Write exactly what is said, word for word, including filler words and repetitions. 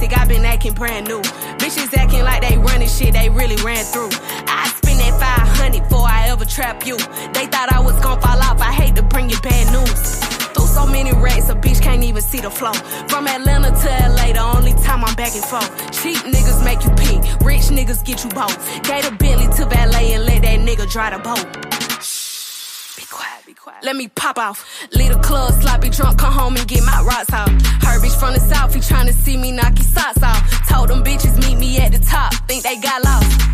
basic, I been acting brand new. Bitches acting like they running shit, they really ran through. I spend that five hundred before I ever trap you. They thought I was gon' fall off, I hate to bring you bad news. Through so many racks, a bitch can't even see the flow. From Atlanta to L A, the only time I'm back and forth. Cheap niggas make you pee, rich niggas get you both. Gave a Bentley to valet and let that nigga dry the boat. Shh, be quiet, be quiet. Let me pop off. Leave the club, sloppy drunk, come home and get my rocks off. Her bitch from the south, he tryna see me knock his socks off. Told them bitches meet me at the top, think they got lost.